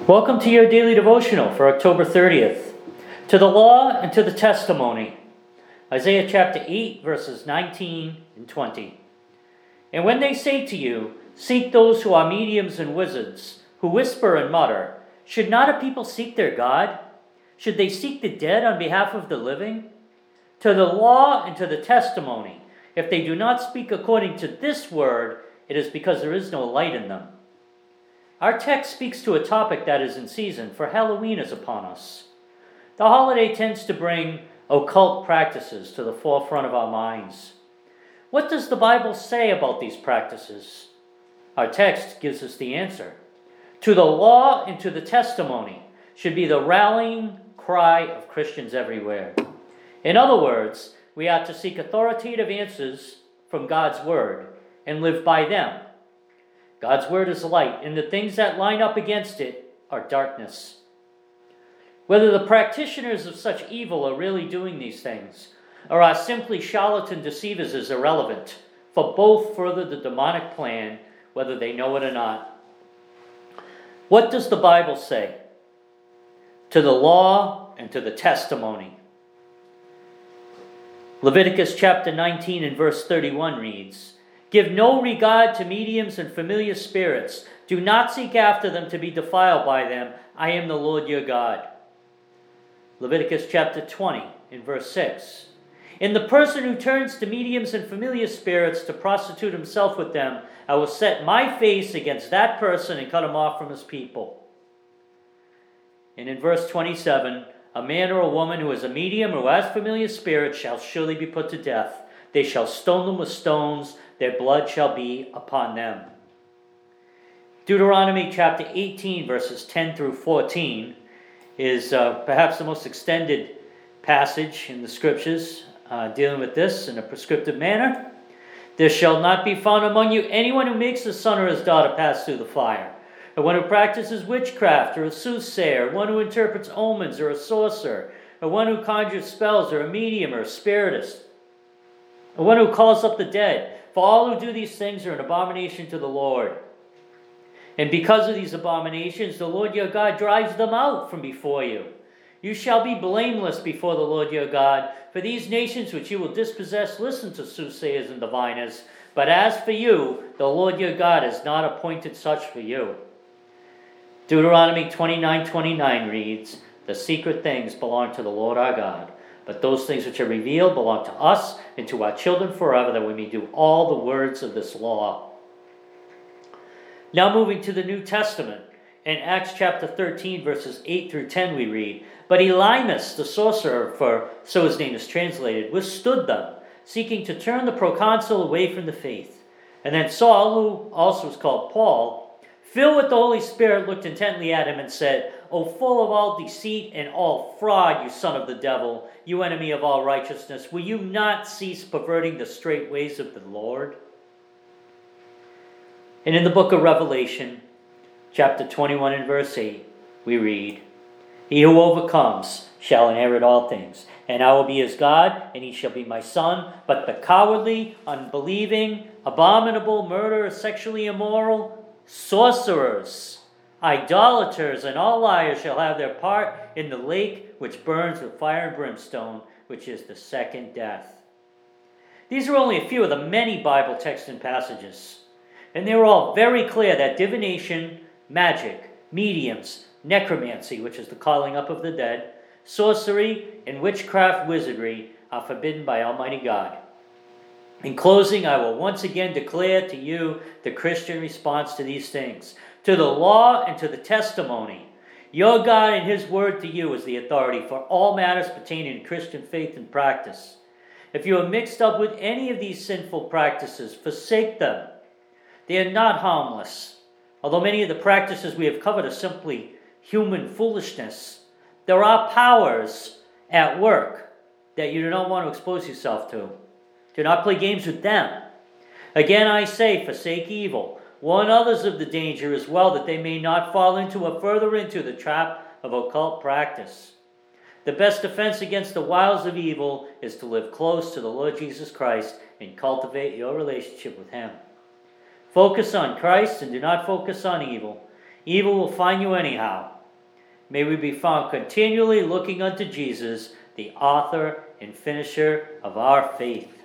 Welcome to your daily devotional for October 30th. To the law and to the testimony. Isaiah chapter 8, verses 19 and 20. And when they say to you, seek those who are mediums and wizards, who whisper and mutter, should not a people seek their God? Should they seek the dead on behalf of the living? To the law and to the testimony. If they do not speak according to this word, it is because there is no light in them. Our text speaks to a topic that is in season, for Halloween is upon us. The holiday tends to bring occult practices to the forefront of our minds. What does the Bible say about these practices? Our text gives us the answer. To the law and to the testimony should be the rallying cry of Christians everywhere. In other words, we are to seek authoritative answers from God's word and live by them. God's word is light, and the things that line up against it are darkness. Whether the practitioners of such evil are really doing these things, or are simply charlatan deceivers, is irrelevant, for both further the demonic plan, whether they know it or not. What does the Bible say? To the law and to the testimony. Leviticus chapter 19 and verse 31 reads, Give no regard to mediums and familiar spirits. Do not seek after them to be defiled by them. I am the Lord your God. Leviticus chapter 20 in verse 6. In the person who turns to mediums and familiar spirits to prostitute himself with them, I will set my face against that person and cut him off from his people. And in verse 27, a man or a woman who is a medium or who has familiar spirits shall surely be put to death. They shall stone them with stones. Their blood shall be upon them. Deuteronomy chapter 18, verses 10 through 14 is perhaps the most extended passage in the scriptures dealing with this in a prescriptive manner. There shall not be found among you anyone who makes his son or his daughter pass through the fire, or one who practices witchcraft, or a soothsayer, or one who interprets omens, or a sorcerer, or one who conjures spells, or a medium, or a spiritist, or one who calls up the dead. For all who do these things are an abomination to the Lord. And because of these abominations, the Lord your God drives them out from before you. You shall be blameless before the Lord your God. For these nations which you will dispossess listen to soothsayers and diviners. But as for you, the Lord your God has not appointed such for you. Deuteronomy 29:29 reads, The secret things belong to the Lord our God. But those things which are revealed belong to us and to our children forever, that we may do all the words of this law. Now moving to the New Testament. In Acts chapter 13, verses 8 through 10, we read, But Elymas, the sorcerer, for so his name is translated, withstood them, seeking to turn the proconsul away from the faith. And then Saul, who also was called Paul, filled with the Holy Spirit, looked intently at him and said, O full of all deceit and all fraud, you son of the devil, you enemy of all righteousness, will you not cease perverting the straight ways of the Lord? And in the book of Revelation, chapter 21 and verse 8, we read, He who overcomes shall inherit all things, and I will be his God, and he shall be my son. But the cowardly, unbelieving, abominable, murderers, sexually immoral, sorcerers, idolaters, and all liars shall have their part in the lake which burns with fire and brimstone, which is the second death. These are only a few of the many Bible texts and passages, and they are all very clear that divination, magic, mediums, necromancy, which is the calling up of the dead, sorcery, and witchcraft wizardry are forbidden by Almighty God. In closing, I will once again declare to you the Christian response to these things. To the law and to the testimony. Your God and his word to you is the authority for all matters pertaining to Christian faith and practice. If you are mixed up with any of these sinful practices, forsake them. They are not harmless. Although many of the practices we have covered are simply human foolishness, there are powers at work that you do not want to expose yourself to. Do not play games with them. Again I say, forsake evil. Warn others of the danger as well, that they may not fall into or further into the trap of occult practice. The best defense against the wiles of evil is to live close to the Lord Jesus Christ and cultivate your relationship with him. Focus on Christ and do not focus on evil. Evil will find you anyhow. May we be found continually looking unto Jesus, the author and finisher of our faith.